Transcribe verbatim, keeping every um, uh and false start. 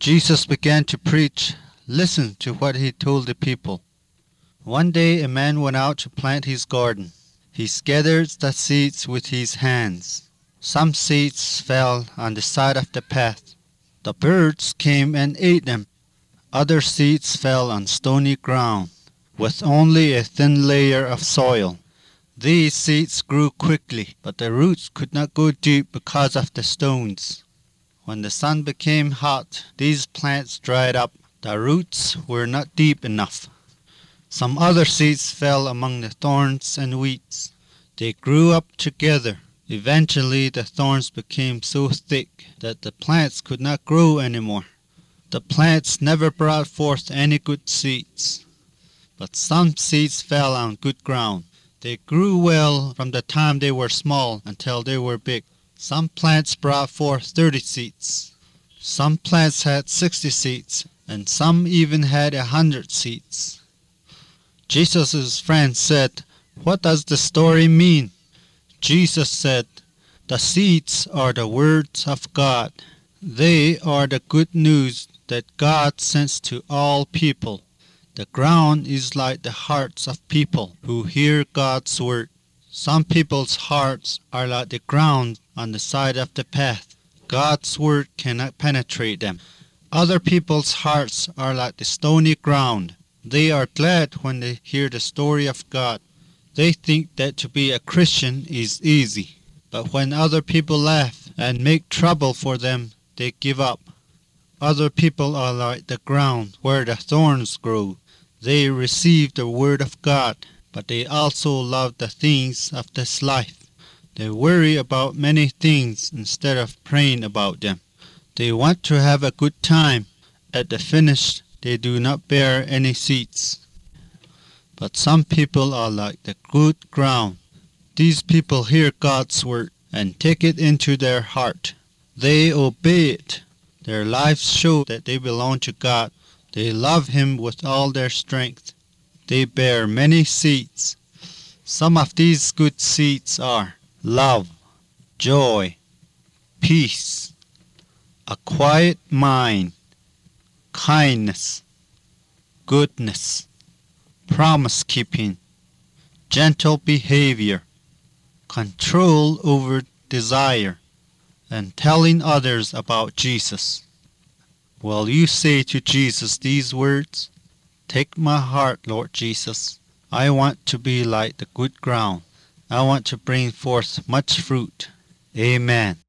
Jesus began to preach. Listen to what he told the people. One day a man went out to plant his garden. He scattered the seeds with his hands. Some seeds fell on the side of the path. The birds came and ate them. Other seeds fell on stony ground, with only a thin layer of soil. These seeds grew quickly, but the roots could not go deep because of the stones. When the sun became hot, these plants dried up. The roots were not deep enough. Some other seeds fell among the thorns and weeds. They grew up together. Eventually the thorns became so thick that the plants could not grow anymore. The plants never brought forth any good seeds. But some seeds fell on good ground. They grew well from the time they were small until they were big. Some plants brought forth thirty seeds. Some plants had sixty seeds, and some even had a hundred seeds. Jesus' friends said, "What does the story mean?" Jesus said, "The seeds are the words of God. They are the good news that God sends to all people. The ground is like the hearts of people who hear God's word. Some people's hearts are like the ground on the side of the path. God's word cannot penetrate them. Other people's hearts are like the stony ground. They are glad when they hear the story of God. They think that to be a Christian is easy. But when other people laugh and make trouble for them, they give up. Other people are like the ground where the thorns grow. They receive the word of God, but they also love the things of this life. They worry about many things instead of praying about them. They want to have a good time. At the finish, they do not bear any seeds. But some people are like the good ground. These people hear God's word and take it into their heart. They obey it. Their lives show that they belong to God. They love Him with all their strength. They bear many seeds. Some of these good seeds are love, joy, peace, a quiet mind, kindness, goodness, promise-keeping, gentle behavior, control over desire, and telling others about Jesus. Will you say to Jesus these words? "Take my heart, Lord Jesus. I want to be like the good ground. I want to bring forth much fruit." Amen.